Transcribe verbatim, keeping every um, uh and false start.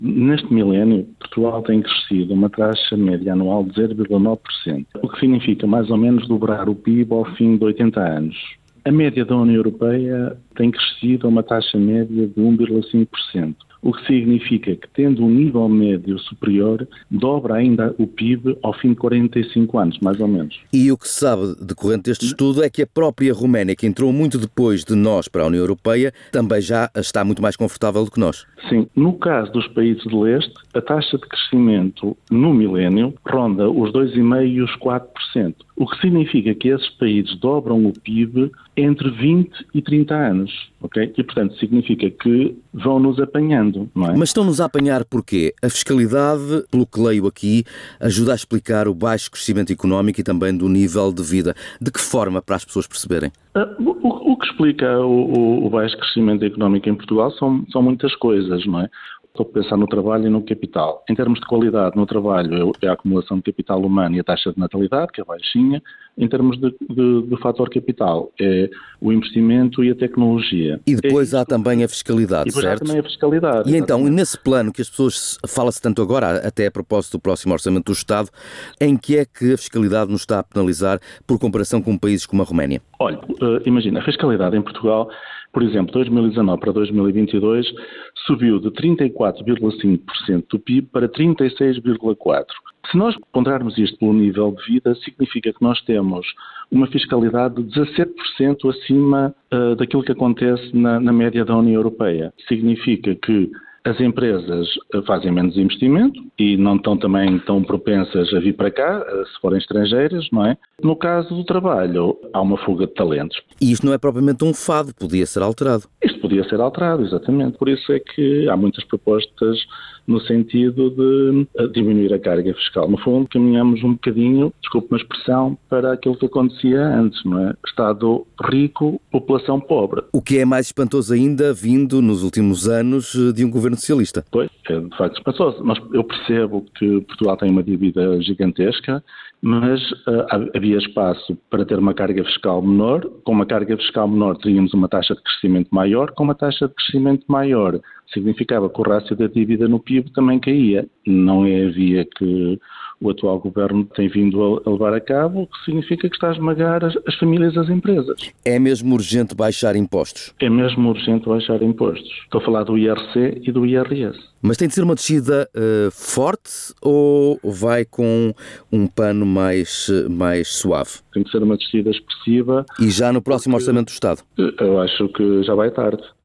Neste milénio, Portugal tem crescido uma taxa média anual de zero vírgula nove por cento, o que significa mais ou menos dobrar o P I B ao fim de oitenta anos. A média da União Europeia tem crescido a uma taxa média de um vírgula cinco por cento, o que significa que, tendo um nível médio superior, dobra ainda o P I B ao fim de quarenta e cinco anos, mais ou menos. E o que se sabe decorrente deste estudo é que a própria Roménia, que entrou muito depois de nós para a União Europeia, também já está muito mais confortável do que nós. Sim. No caso dos países de leste, a taxa de crescimento no milénio ronda os dois vírgula cinco por cento e os quatro por cento, o que significa que esses países dobram o P I B entre vinte e trinta anos, ok? E, portanto, significa que vão nos apanhando, não é? Mas estão-nos a apanhar porquê? A fiscalidade, pelo que leio aqui, ajuda a explicar o baixo crescimento económico e também do nível de vida. De que forma, para as pessoas perceberem? Uh, o, o que explica o, o, o baixo crescimento económico em Portugal são, são muitas coisas, não é? Estou a pensar no trabalho e no capital. Em termos de qualidade, no trabalho é a acumulação de capital humano e a taxa de natalidade, que é baixinha. Em termos de, de, de fator capital, é o investimento e a tecnologia. E depois é há também a fiscalidade, e depois certo? Há também a fiscalidade. E então, exatamente. nesse plano que as pessoas, fala-se tanto agora, até a propósito do próximo Orçamento do Estado, em que é que a fiscalidade nos está a penalizar por comparação com países como a Roménia? Olha, uh, imagina, a fiscalidade em Portugal, por exemplo, dois mil e dezanove para dois mil e vinte e dois, subiu de trinta e quatro vírgula cinco por cento do P I B para trinta e seis vírgula quatro por cento. Se nós ponderarmos isto pelo nível de vida, significa que nós temos uma fiscalidade de dezassete por cento acima uh, daquilo que acontece na, na média da União Europeia. Significa que as empresas fazem menos investimento e não estão também tão propensas a vir para cá, se forem estrangeiras, não é? No caso do trabalho, há uma fuga de talentos. E isto não é propriamente um fado, podia ser alterado. Isto podia ser alterado, exatamente. Por isso é que há muitas propostas no sentido de diminuir a carga fiscal. No fundo, caminhamos um bocadinho, desculpe uma expressão, para aquilo que acontecia antes, não é? Estado rico, população pobre. O que é mais espantoso ainda, vindo nos últimos anos de um governo socialista. Pois, é de facto espantoso. Mas eu percebo que Portugal tem uma dívida gigantesca, mas uh, havia espaço para ter uma carga fiscal menor. Com uma carga fiscal menor teríamos uma taxa de crescimento maior. Com uma taxa de crescimento maior significava que o rácio da dívida no P I B também caía. Não é a via que o atual governo tem vindo a levar a cabo, o que significa que está a esmagar as, as famílias e as empresas. É mesmo urgente baixar impostos? É mesmo urgente baixar impostos. Estou a falar do I R C e do I R S. Mas tem de ser uma descida uh, forte ou vai com um pano mais, mais suave? Tem que ser uma descida expressiva. E já no próximo Orçamento do Estado? Eu acho que já vai tarde.